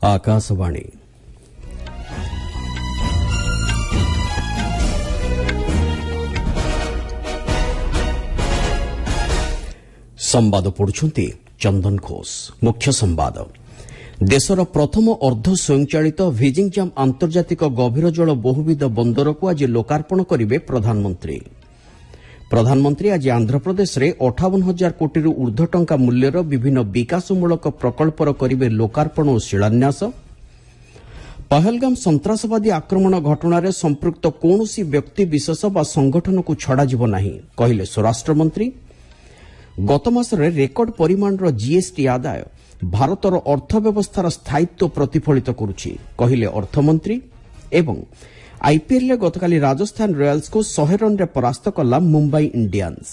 आकाशवाणी संवाद पढ़ुछंती चंदन घोष। मुख्य संवाद देशर प्रथम अर्ध स्वयंचालित भिजिंगजाम आंतर्जातिक गभीर जल बहुविध बंदर को आज लोकार्पण करेंगे प्रधानमंत्री आज आंध्रप्रदेश में 58,000 कोटी ऊर्ध्व टंका मूल्यर विभिन्न विकासमूलक प्रकल्पर करेंगे लोकार्पण और शिलान्यास। पहलगाम सन्त्रासवादी आक्रमण घटना संपृक्त कौनसी व्यक्ति विशेष व संगठन को छड़ाजिब नहीं कहले स्वराष्ट्र मंत्री। गत मासरे रेकर्ड परिमाणर जीएसटी आदाय भारतर अर्थव्यवस्थार स्थायित्व प्रतिफलित करुछि कहले अर्थमंत्री। एवं आईपीएल रे गतकाली राजस्थान रॉयल्स को 100 रन रे परास्त कला मुंबई इंडियंस।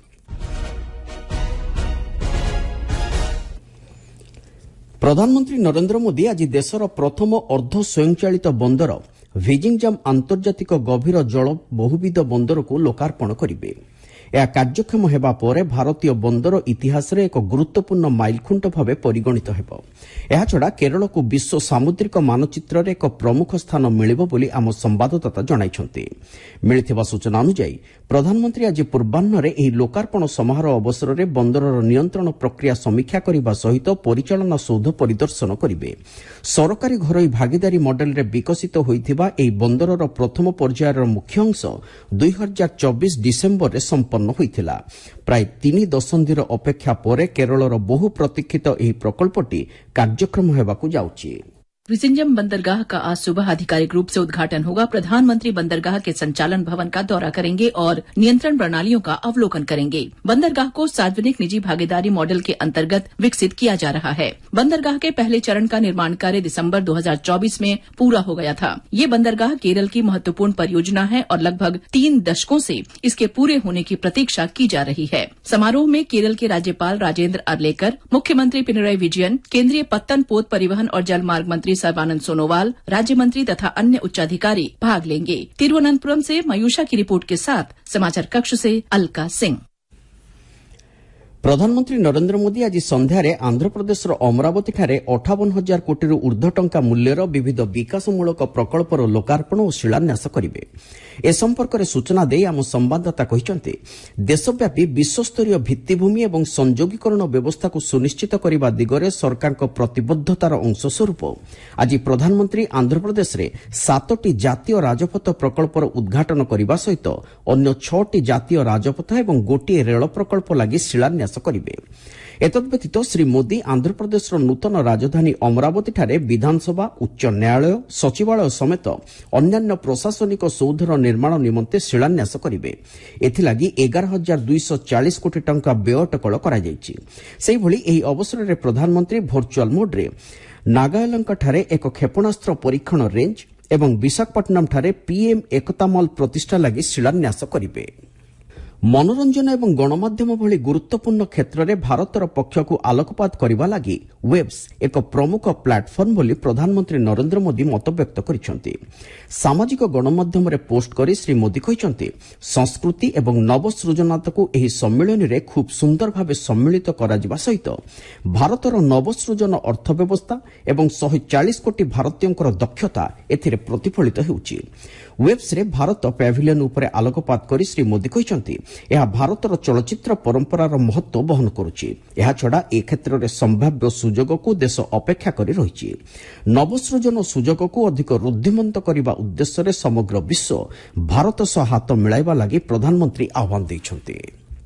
प्रधानमंत्री नरेंद्र मोदी आज देशर प्रथम अर्ध स्वयंचालित बंदर भिजिंगजाम आंतर्जातिक गभीर जल बहुविध बंदर को लोकार्पण करेंगे। यह कार्यक्षम हेबा परे भारतीय बंदर इतिहास रे एक गुरुत्वपूर्ण माइलखुंट भाव परिगणित हेबो। एहा छडा केरल को विश्व सामुद्रिक मानचित्र रे एक प्रमुख स्थान मिलिबो बोली आम संवाददाता जणाइछन्ति। मिलिथिबा सूचना अनुसार प्रधानमंत्री आज पूर्वाह्न रे एही लोकार्पण समारोह अवसर रे बंदरर नियंत्रण प्रक्रिया समीक्षा करबा सहित परिचालना सौध परिदर्शन करिवे। सरकारी घरोई भागीदारी मॉडल रे विकसित होइथिबा एही बंदरर प्रथम पर्यायर मुख्य अंश 2024 डिसेंबर रे संपन्न होइथिला। प्राय 3 दशंधिर अपेक्षा परे केरलर बहु प्रतीक्षित एही प्रकल्पटी कार्यक्रम हेबाकू जाउछि। भिजिंगजाम बंदरगाह का आज सुबह आधिकारिक रूप से उद्घाटन होगा। प्रधानमंत्री बंदरगाह के संचालन भवन का दौरा करेंगे और नियंत्रण प्रणालियों का अवलोकन करेंगे। बंदरगाह को सार्वजनिक निजी भागीदारी मॉडल के अंतर्गत विकसित किया जा रहा है। बंदरगाह के पहले चरण का निर्माण कार्य दिसंबर 2024 में पूरा हो गया था। ये बंदरगाह केरल की महत्वपूर्ण परियोजना है और लगभग 3 दशकों से इसके पूरे होने की प्रतीक्षा की जा रही है। समारोह में केरल के राज्यपाल राजेंद्र अर्लेकर, मुख्यमंत्री पिनराई विजयन, केंद्रीय पत्तन पोत परिवहन और जलमार्ग मंत्री सर्बानंद सोनोवाल, राज्य मंत्री तथा अन्य उच्चाधिकारी भाग लेंगे। तिरुवनंतपुरम से मयूषा की रिपोर्ट के साथ समाचार कक्ष से अलका सिंह। प्रधानमंत्री नरेंद्र मोदी आज संध्यारे आंध्रप्रदेशर अमरावती ठारे 58,000 कोटी ऊर्ध्व टंका मूल्यर विविध विकासमूलक प्रकल्पर लोकार्पण और शिलान्यास करेंगे। ए संपर्क में सूचना दे आम संवाददाता कहते देशव्यापी विश्वस्तरीय भित्तिभूमि और संयोगीकरण व्यवस्था को सुनिश्चित करने दिगरे सरकार प्रतिबद्धतार अंशस्वरूप आज प्रधानमंत्री आंध्रप्रदेश में 7टी जातीय राजपथ प्रकल्पर उद्घाटन करने सहित अन्य 6टी जातीय राजपथ और गोटे रेल प्रकल्प लगी शिलान्यास करेंगे। एतद्व्यतीत श्री मोदी आंध्रप्रदेशर नूतन राजधानी अमरावती ठारे विधानसभा, उच्च न्यायालय, सचिवालय समेत अन्यान्य प्रशासनिक सौधर निर्माण निमंते शिलान्यास करेंगे। एथिलागी 11,240 कोटी टंका व्यय अटकल कराଯାଇଛି। सेहिभଳି ଏହି ଅବସରରେ ପ୍ରଧାନମନ୍ତ୍ରୀ ଭର୍ଚୁଆଲ ମୋଡରେ ନାଗାଲାଣ୍ଡ ଠାରେ ଏକ କ୍ଷେପଣାସ୍ତ୍ର ପରୀକ୍ଷଣ ରେଞ୍ଜ ଏବଂ ବିଶାଖାପଟ୍ଟନମ ଠାରେ ପିଏମ୍ ଏକତା ମଲ୍ ପ୍ରତିଷ୍ଠା ଲାଗି ଶିଳାନ୍ୟାସ କରିବେ। मनोरंजन एवं गणमाध्यम भली गुरुत्वपूर्ण क्षेत्र में भारतर पक्ष को आलोकपात करने लगी वेब्स एक प्रमुख प्लाटफर्म बोली प्रधानमंत्री नरेंद्र मोदी मतव्यक्त करिसेंति। सामाजिक गणमाध्यम रे पोस्ट करी श्री मोदी कहिसेंति संस्कृति एवं नवसृजनता को एही सम्मेलन रे खूब सुंदर भावे सम्मिलित कराजिबा सहित भारतर नवसृजन अर्थव्यवस्था एवं 140 कोटी भारतीयंकर दक्षता एथिरे प्रतिफलित हेउछि। वेब्स रे भारत पैभिलियन उपरे आलोकपात करी श्री मोदी कहिसेंति यह भारतर चलचित्र परंपरार महत्व बहन करुछि। एहा छडा ए क्षेत्र रे संभाव्य सुजोग को देश अपेक्षा करी रहिछि। नवसृजन सुजोग को अधिक वृद्धिमंत करबा उद्देश्य रे समग्र विश्व भारत सह हाथ मिलाइबा लागि प्रधानमंत्री आह्वान दैछन्ति।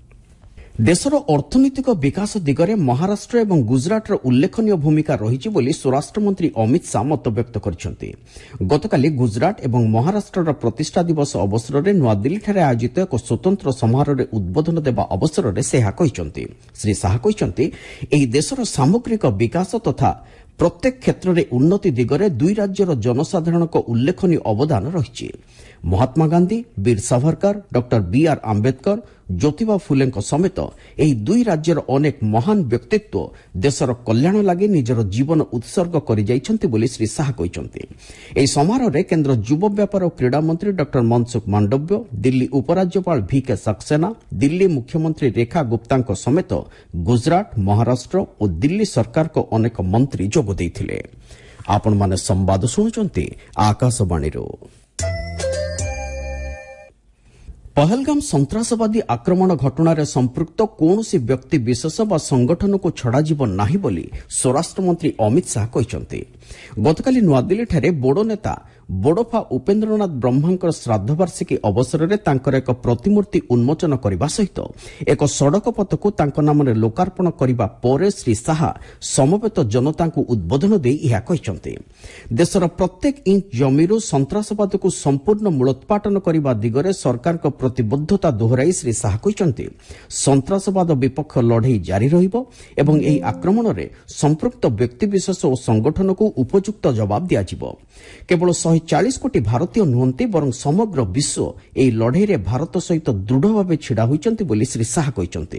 देशर अर्थनैतिक विकास दिगरे महाराष्ट्र एवं गुजरातर उल्लेखनीय भूमिका रही बोली स्वराष्ट्र मंत्री अमित शाह मतव्यक्त करिसेंति। गतकाली गुजरात एवं महाराष्ट्रर प्रतिष्ठा दिवस अवसर में नुआदिल्ली आयोजित एक स्वतंत्र समारोह में उद्बोधन देवा अवसर में से कहिसेंति। श्री शाह कहिसेंति एही देशर सामग्रिक विकास तथा प्रत्येक क्षेत्र में उन्नति दिगरे दुई राज्यर जनसाधारण उल्लेखनीय अवदान रही। महात्मा गांधी, वीर सावरकर, डॉक्टर बीआर आंबेडकर, ज्योतिबा फुले समेत एही दुई राज्यर अनेक महान व्यक्तित्व देशर कल्याण लागि निजर जीवन उत्सर्ग करि जाइछन्ति बोली श्री शाह कहिसन्ति। एही समारोह रे केंद्र युवा व्यापार और क्रीड़ा मंत्री डॉक्टर मनसुख मांडव्य, दिल्ली उपराज्यपाल VK सक्सेना, दिल्ली मुख्यमंत्री रेखा गुप्तांक समेत गुजरात, महाराष्ट्र और दिल्ली सरकार को अनेक मंत्री जोग दैथिले। आपण माने संवाद शुणुचंती आकाशवाणीरो। पहलगाम सन्त्रासवादी आक्रमण घटनार संपृक्त कौनसी व्यक्ति विशेष बा संगठन को छड़ाजिब नाही बोली स्वराष्ट्र मंत्री अमित शाह कहिसंती। गतकाली नुआदिल्लीଠାରେ बोडो नेता बोडोफा उपेन्द्रनाथ ब्रह्मांकर श्राद्धवार्षिकी अवसर में तांकर एक प्रतिमूर्ति उन्मोचन करने सहित एक सड़क पथ को तांको नामरे लोकार्पण करने पर श्री शाह समवेत जनता को उद्बोधन दे यह कहिसंती। देशर प्रत्येक इंच जमीरू सन्त्रासवाद को संपूर्ण मूलोत्पाटन करने दिगरे सरकार को प्रतिबद्धता दोहराई श्री शाह कहिसंती सन्त्रासवाद विपक्ष लड़ाई जारी रहिबो एवं एही आक्रमण रे संपृक्त व्यक्तिविशेष और संगठन को उपयुक्त जवाब दियाजिबो। केवल 140 कोटी भारतीय नुहंती बरं समग्र विश्व एही लड़ाई रे भारत सहित दृढ़ भाव छिड़ा होइचंती बोली श्री शाह कहिसंती।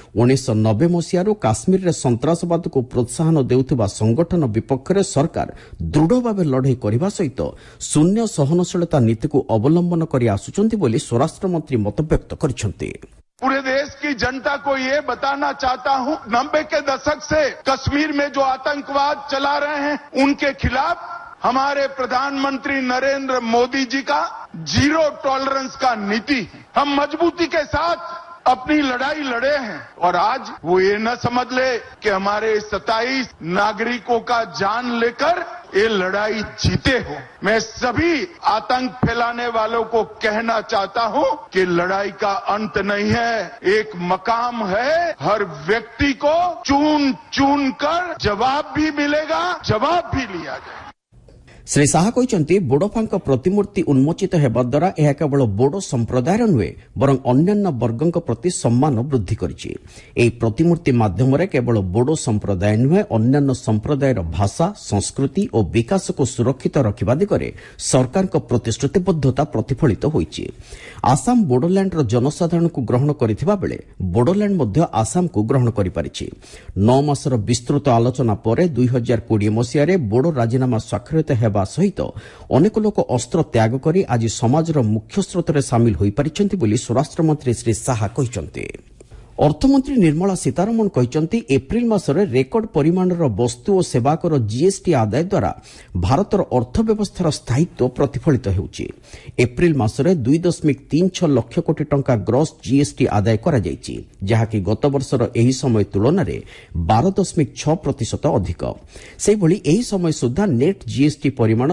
1990 मसीहारू काश्मीर रे सन्त्रासवाद को प्रोत्साहन देउथिबा संगठन विपक्ष रे सरकार दृढ़ भाव लड़ाई करबा सहित शून्य सहनशीलता नीति को अवलंबन करि आसुचंती बोली स्वराष्ट्र मंत्री मतव्यक्त करिसंती। पूरे देश की जनता को ये बताना चाहता हूं, 90 के दशक से कश्मीर में जो आतंकवाद चला रहे हैं उनके खिलाफ हमारे प्रधानमंत्री नरेंद्र मोदी जी का जीरो टॉलरेंस का नीति है। हम मजबूती के साथ अपनी लड़ाई लड़े हैं और आज वो ये न समझ ले कि हमारे 27 नागरिकों का जान लेकर ये लड़ाई जीते हो। मैं सभी आतंक फैलाने वालों को कहना चाहता हूं कि लड़ाई का अंत नहीं है, एक मकाम है। हर व्यक्ति को चुन चुन कर जवाब भी मिलेगा, जवाब भी लिया जाए। श्री शाह कहते बोडोफांक प्रतिमूर्ति उन्मोचित हेबा द्वारा यह केवल बोडो संप्रदायर नुहे बरं अन्यान्य वर्गों प्रति सम्मान वृद्धि करिछि। एही प्रतिमूर्ति माध्यम केवल बोडो संप्रदाय नुहे अन्यान्य संप्रदायर भाषा संस्कृति और विकास को सुरक्षित रखिबा दिगरे सरकार प्रतिश्रुतिबद्धता प्रतिफलित होइछि। आसाम बोडोलैंड जनसाधारण को ग्रहण करिथिबा बेले बोडोलैंड मध्य आसाम को ग्रहण करि पारिछि। 9 मासर विस्तृत आलोचना पर 2020 मसीह रे बोडो राजीनामा स्वाक्षरित हेबा सहित अनेक लोक अस्त्र त्याग करी आज समाजर मुख्य स्रोतरे सामिल होई पारिछंती बोली स्वराष्ट्र मंत्री श्री शाह कहिसंती। अर्थमंत्री निर्मला सीतारमण कहते एप्रिल मासरे रेकर्ड परिमाणर वस्तु और सेवाकर जीएसटी आदाय द्वारा भारतर अर्थव्यवस्थार स्थायित्व प्रतिफलित होउछि। एप्रिल मासरे 2.36 लाख कोटी टंका ग्रॉस जीएसटी आदाय करा जायछि, जहाकि गत वर्षर एही समय तुलन में 12.6% अधिक। सेहिभଳି एही समय सुद्धा नेट जीएसटी परिमाण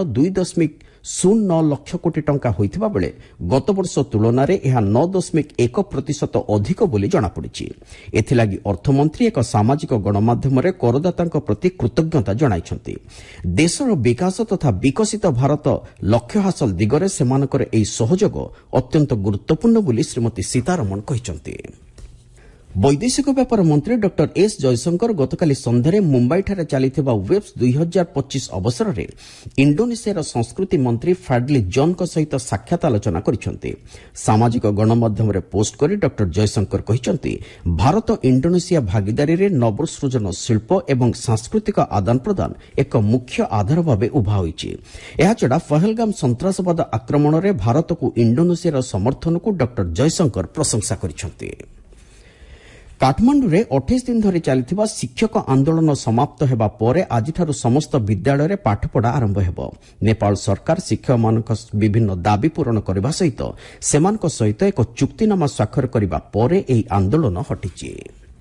2.09 लाख कोटी टंका होइथिबा बेले गत वर्ष तुलन में यह 9.1% अधिक बोली जଣାपड़िछि। एथिलागि अर्थमंत्री एक सामाजिक गणमाध्यम करदाता प्रति कृतज्ञता जणाइछंती। देशर विकास तथा विकसित भारत लक्ष्य हासिल दिगरे सेमानकर एही सहयोग अत्यंत गुरुत्वपूर्ण बोली श्रीमती सीतारमण कहिसंती। वैदेशिक व्यापार मंत्री डॉक्टर एस जयशंकर गतकाली संध्यारे मुंबईଠାରେ चलिथिबा वेब्स 2025 अवसर में इंडोनेशियार संस्कृति मंत्री फैडली जॉन सहित साक्षात आलोचना करिसंती। सामाजिक गणमाध्यम पोस्ट करी डॉक्टर जयशंकर कहिसंती भारत इंडोनेशिया भागीदारी रे नवसृजन शिल्प एवं सांस्कृतिक आदान प्रदान एक मुख्य आधार भाव उभा होइछि। एहाछड़ा पहलगाम सन्त्रासवाद आक्रमण में भारत को इंडोनेशियार समर्थन को डॉक्टर जयशंकर प्रशंसा करिसंती। काठमांडू रे 28 दिन धरी चलिथिबा शिक्षक आंदोलन समाप्त हेबा परे आजिठारु समस्त विद्यालय रे पाठपढ़ा आरंभ हेबो। नेपाल सरकार शिक्षकमानक विभिन्न दाबी पूरण करबा सहित सेमानक सहित एक चुक्तिनामा स्वाक्षर करबा परे एही आंदोलन हटिछि।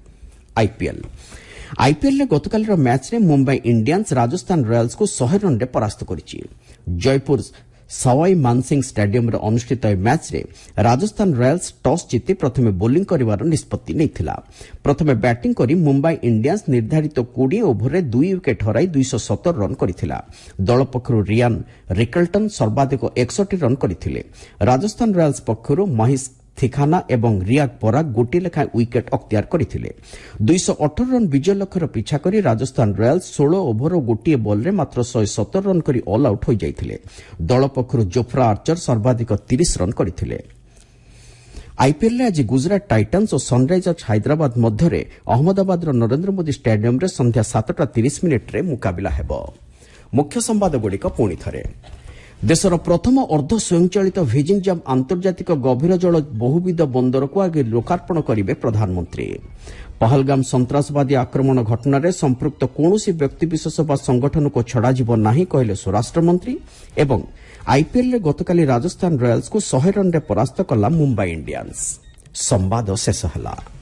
आईपीएल रे गतकालीर मैच रे मुंबई इंडियंस राजस्थान रॉयल्स को 100 रन रे परास्त करिछि। जयपुर सवाई मानसिंह स्टेडियम अनुष्ठित मैच रे राजस्थान रॉयल्स टॉस जीति प्रथमे बोलिंग करिवार निष्पत्ति नैथिला। प्रथमे बैटिंग करी मुंबई इंडियंस निर्धारित 20 ओभर रे 2 विकेट हराई 270 रन करिथिला। दल पक्षरु रियान रिकल्टन सर्वाधिक 61 रन करिथिले। राजस्थान रॉयल्स पक्षरु महेश थिखाना एवं रियाक पराग गोटे लेखाएं विकेट अख्तियार करथिले। 218 रन विजय लक्ष्यर पिछा करी राजस्थान रॉयल्स 16 ओभर और गोटे बॉल रे मात्र 117 रन करी ऑल आउट हो जाइथिले। दल पक्षरु जोफ्रा आर्चर सर्वाधिक 30 रन करथिले। आईपीएल रे आज गुजरात टाइटन्स और सनराइजर्स हैदराबाद मध्य अहमदाबाद नरेंद्र मोदी स्टेडियम रे संध्या 7:30 रे मुकाबिला हेबो। मुख्य संवाद गुड़िक पुणी थरे। देशर प्रथम अर्ध स्वयंचालित भिजिंजाम आंतर्जातिक गभीर जल बहुविध बंदर को आगे लोकार्पण करेंगे प्रधानमंत्री। पहलगाम सन्त्रासवादी आक्रमण घटना संपृक्त कौनसी व्यक्तिविशेष व संगठन को छड़ाजिब नहीं कहले स्वराष्ट्रमंत्री। एवं आईपीएल रे गतकाली राजस्थान रॉयल्स को 100 रन रे परास्त कला मुंबई इंडियंस। संवाद शेष हला।